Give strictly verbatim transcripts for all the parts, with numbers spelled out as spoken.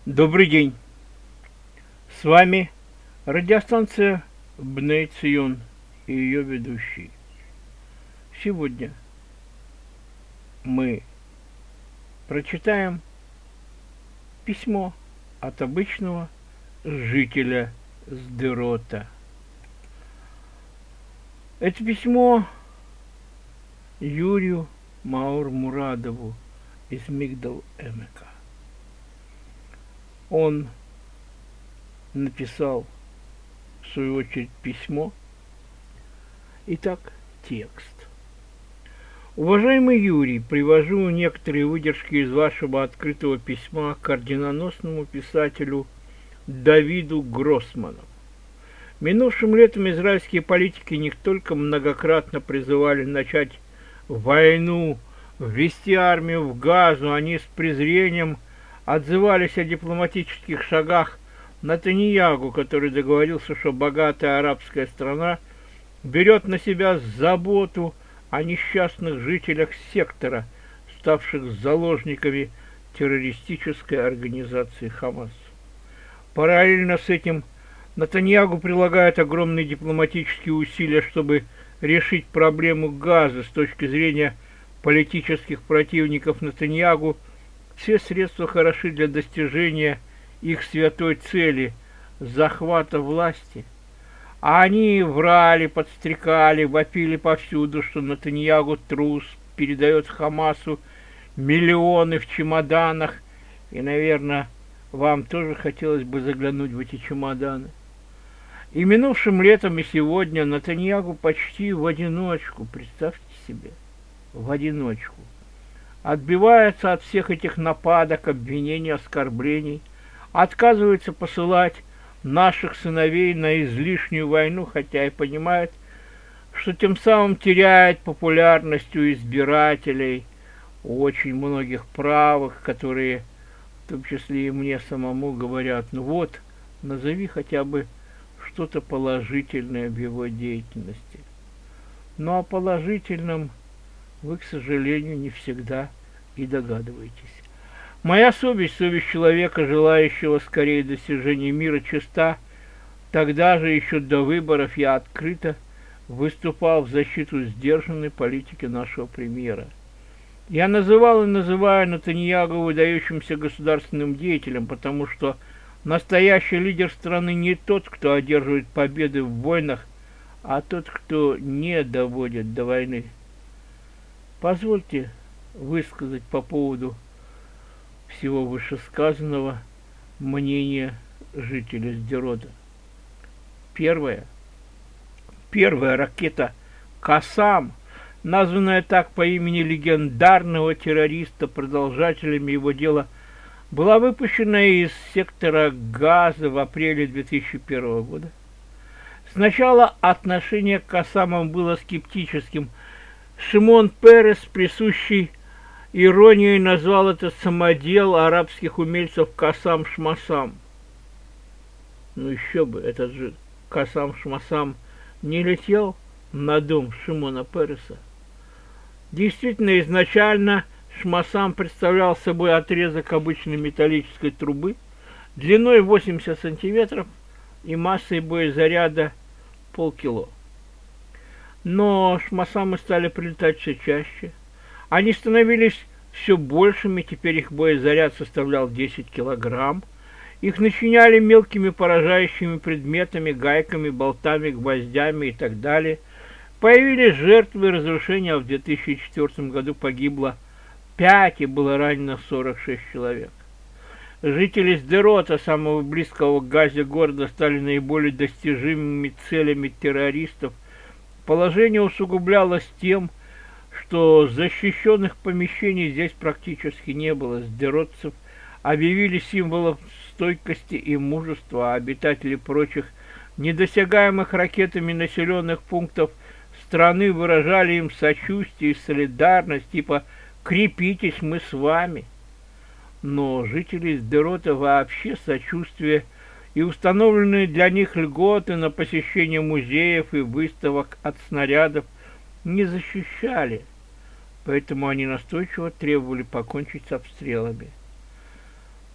Добрый день. С вами радиостанция Бней Цион и ее ведущий. Сегодня мы прочитаем письмо от обычного жителя Сдерота. Это письмо Юрию Маур-Мурадову из Мигдал-Эмека. Он написал, в свою очередь, письмо. Итак, текст. Уважаемый Юрий, привожу некоторые выдержки из вашего открытого письма к орденоносному писателю Давиду Гроссману. Минувшим летом израильские политики не только многократно призывали начать войну, ввести армию в Газу, они с презрением отзывались о дипломатических шагах Нетаньяху, который договорился, что богатая арабская страна берет на себя заботу о несчастных жителях сектора, ставших заложниками террористической организации Хамас. Параллельно с этим Нетаньяху прилагает огромные дипломатические усилия, чтобы решить проблему Газа с точки зрения политических противников Нетаньяху. Все средства хороши для достижения их святой цели – захвата власти. А они врали, подстрекали, вопили повсюду, что Нетаньяху трус, передает Хамасу миллионы в чемоданах. И, наверное, вам тоже хотелось бы заглянуть в эти чемоданы. И минувшим летом, и сегодня Нетаньяху почти в одиночку, представьте себе, в одиночку, отбивается от всех этих нападок, обвинений, оскорблений, отказывается посылать наших сыновей на излишнюю войну, хотя и понимает, что тем самым теряет популярность у избирателей, у очень многих правых, которые, в том числе и мне самому, говорят: ну вот, назови хотя бы что-то положительное в его деятельности. Но о положительном вы, к сожалению, не всегда и догадываетесь. Моя совесть, совесть человека, желающего скорее достижения мира, чиста. Тогда же, еще до выборов, я открыто выступал в защиту сдержанной политики нашего премьера. Я называл и называю Нетаньяху выдающимся государственным деятелем, потому что настоящий лидер страны не тот, кто одерживает победы в войнах, а тот, кто не доводит до войны. Позвольте высказать по поводу всего вышесказанного мнение жителей Сдерота. Первое. Первая ракета «Кассам», названная так по имени легендарного террориста, продолжателями его дела, была выпущена из сектора Газа в апреле две тысячи первого года. Сначала отношение к «Кассамам» было скептическим. Шимон Перес, присущий иронией, назвал этот самодел арабских умельцев «Кассам-Шмасам». Ну еще бы, этот же «Кассам-Шмасам» не летел на дом Шимона Переса. Действительно, изначально Шмасам представлял собой отрезок обычной металлической трубы длиной восемьдесят сантиметров и массой боезаряда полкило. Но шмасамы стали прилетать все чаще. Они становились все большими, теперь их боезаряд составлял десять килограмм. Их начиняли мелкими поражающими предметами, гайками, болтами, гвоздями и так далее. Появились жертвы разрушения, а в две тысячи четвёртом году погибло пять и было ранено сорок шесть человек. Жители Сдерота, самого близкого к Газе города, стали наиболее достижимыми целями террористов. Положение усугублялось тем, что защищенных помещений здесь практически не было. Сдеротцев объявили символом стойкости и мужества, а обитатели прочих недосягаемых ракетами населенных пунктов страны выражали им сочувствие и солидарность, типа «крепитесь, мы с вами». Но жители Сдерота вообще сочувствие и установленные для них льготы на посещение музеев и выставок от снарядов не защищали, поэтому они настойчиво требовали покончить с обстрелами.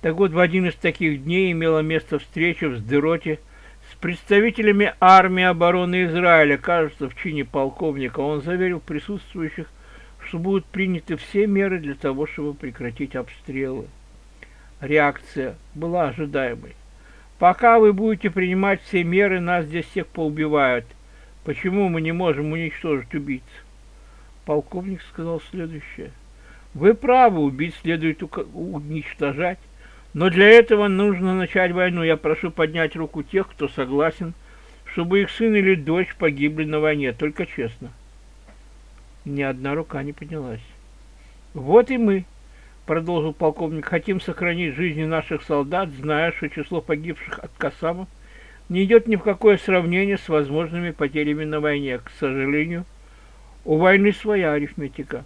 Так вот, в один из таких дней имела место встреча в Сдероте с представителями армии обороны Израиля, кажется, в чине полковника. Он заверил присутствующих, что будут приняты все меры для того, чтобы прекратить обстрелы. Реакция была ожидаемой. Пока вы будете принимать все меры, нас здесь всех поубивают. Почему мы не можем уничтожить убийц? Полковник сказал следующее. Вы правы, убийц следует уничтожать. Но для этого нужно начать войну. Я прошу поднять руку тех, кто согласен, чтобы их сын или дочь погибли на войне. Только честно. Ни одна рука не поднялась. Вот и мы, продолжил полковник, хотим сохранить жизни наших солдат, зная, что число погибших от Кассамов не идет ни в какое сравнение с возможными потерями на войне. К сожалению, у войны своя арифметика.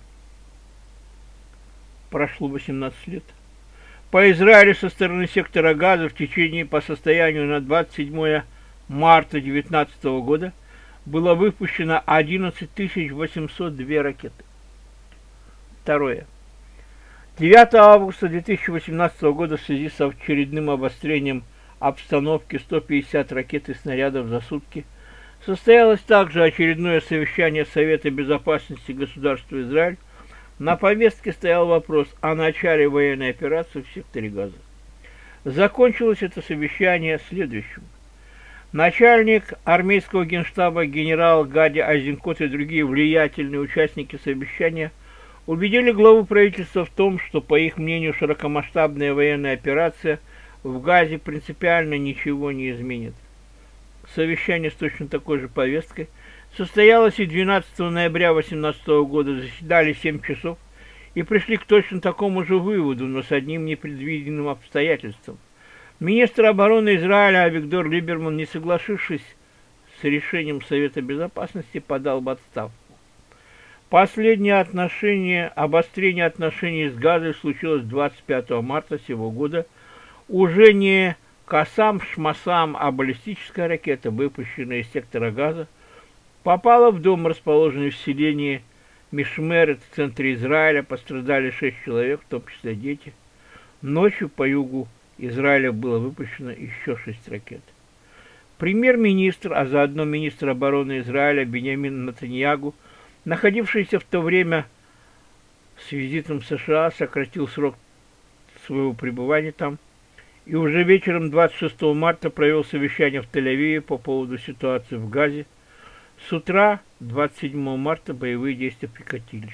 Прошло восемнадцать лет. По Израилю со стороны сектора Газа в течение по состоянию на двадцать седьмое марта две тысячи девятнадцатого года было выпущено одиннадцать тысяч восемьсот две ракеты. Второе. девятого августа две тысячи восемнадцатого года в связи с очередным обострением обстановки сто пятьдесят ракет и снарядов за сутки состоялось также очередное совещание Совета Безопасности государства Израиль. На повестке стоял вопрос о начале военной операции в секторе Газа. Закончилось это совещание следующим. Начальник армейского генштаба генерал Гади Айзенкот и другие влиятельные участники совещания убедили главу правительства в том, что, по их мнению, широкомасштабная военная операция в Газе принципиально ничего не изменит. Совещание с точно такой же повесткой состоялось и двенадцатого ноября две тысячи восемнадцатого года, заседали семь часов и пришли к точно такому же выводу, но с одним непредвиденным обстоятельством. Министр обороны Израиля Авигдор Либерман, не соглашившись с решением Совета Безопасности, подал в отставку. Последнее отношение, обострение отношений с Газой случилось двадцать пятого марта сего года. Уже не Кассам, Шмасам, а баллистическая ракета, выпущенная из сектора Газа, попала в дом, расположенный в селении Мишмерет в центре Израиля. Пострадали шесть человек, в том числе дети. Ночью по югу Израиля было выпущено еще шесть ракет. Премьер-министр, а заодно министр обороны Израиля Биньямин Нетаньяху, находившийся в то время с визитом в США, сократил срок своего пребывания там и уже вечером двадцать шестого марта провел совещание в Тель-Авиве по поводу ситуации в Газе. С утра двадцать седьмого марта боевые действия прекратились.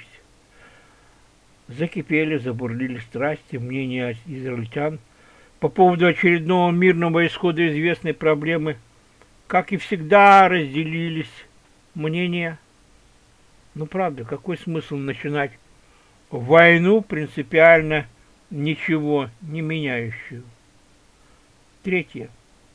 Закипели, забурлили страсти, мнения израильтян по поводу очередного мирного исхода известной проблемы, как и всегда, разделились мнения. Ну, правда, какой смысл начинать войну, принципиально ничего не меняющую? Третье.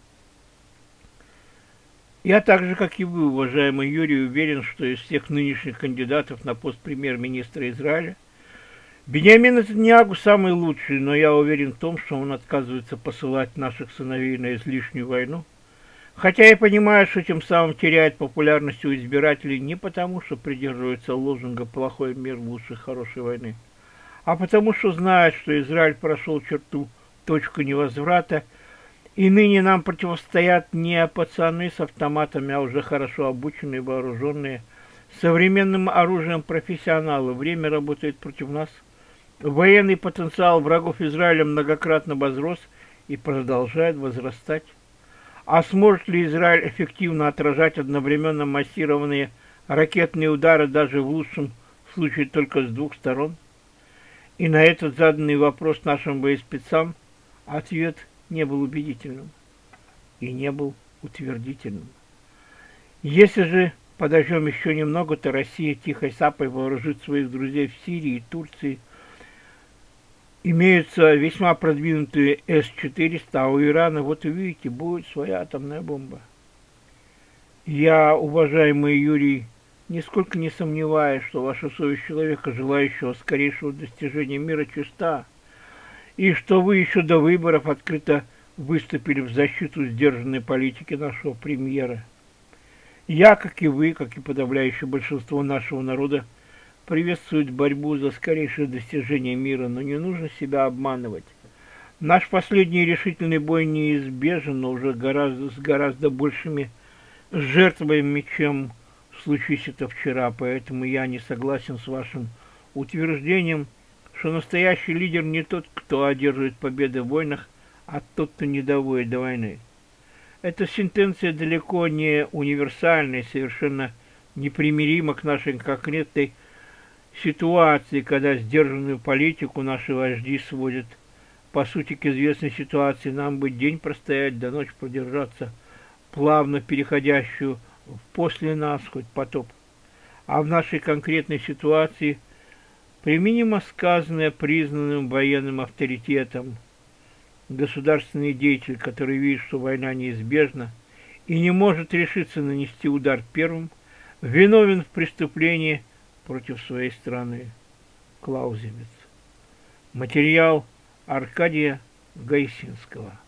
Я так же, как и вы, уважаемый Юрий, уверен, что из всех нынешних кандидатов на пост премьер-министра Израиля Биньямин Нетаньяху самый лучший, но я уверен в том, что он отказывается посылать наших сыновей на излишнюю войну, хотя я понимаю, что тем самым теряет популярность у избирателей не потому, что придерживается лозунга «плохой мир лучше хорошей войны», а потому что знает, что Израиль прошел черту, точку невозврата, и ныне нам противостоят не пацаны с автоматами, а уже хорошо обученные, вооруженные, современным оружием профессионалы. Время работает против нас. Военный потенциал врагов Израиля многократно возрос и продолжает возрастать. А сможет ли Израиль эффективно отражать одновременно массированные ракетные удары даже в лучшем случае только с двух сторон? И на этот заданный вопрос нашим боеспецам ответ не был убедительным и не был утвердительным. Если же подождем еще немного, то Россия тихой сапой вооружит своих друзей в Сирии и Турции. Имеются весьма продвинутые эс четыреста, а у Ирана, вот увидите, будет своя атомная бомба. Я, уважаемый Юрий, нисколько не сомневаюсь, что ваша совесть человека, желающего скорейшего достижения мира, чиста, и что вы еще до выборов открыто выступили в защиту сдержанной политики нашего премьера. Я, как и вы, как и подавляющее большинство нашего народа, приветствует борьбу за скорейшее достижение мира, но не нужно себя обманывать. Наш последний решительный бой неизбежен, но уже гораздо, с гораздо большими жертвами, чем случись это вчера, поэтому я не согласен с вашим утверждением, что настоящий лидер не тот, кто одерживает победы в войнах, а тот, кто не доводит до войны. Эта сентенция далеко не универсальная, совершенно непримирима к нашей конкретной ситуации, когда сдержанную политику наши вожди сводят, по сути, к известной ситуации. Нам бы день простоять, до ночи продержаться, плавно переходящую в после нас хоть потоп. А в нашей конкретной ситуации применимо сказанное признанным военным авторитетом. Государственный деятель, который видит, что война неизбежна и не может решиться нанести удар первым, виновен в преступлении против своей страны. Клаузевиц. Материал Аркадия Гайсинского.